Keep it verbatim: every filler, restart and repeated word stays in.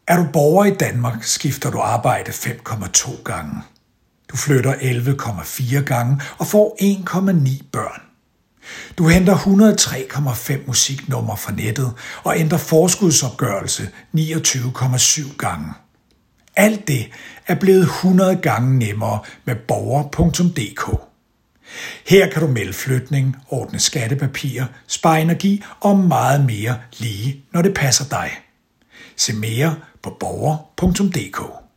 Er du borger i Danmark, skifter du arbejde fem komma to gange. Du flytter elleve komma fire gange og får en komma ni børn. Du henter et hundrede og tre komma fem musiknumre fra nettet og ændrer forskudsopgørelse niogtyve komma syv gange. Alt det er blevet hundrede gange nemmere med borger punktum d k. Her kan du melde flytning, ordne skattepapirer, spare energi og meget mere lige, når det passer dig. Se mere på borger punktum d k.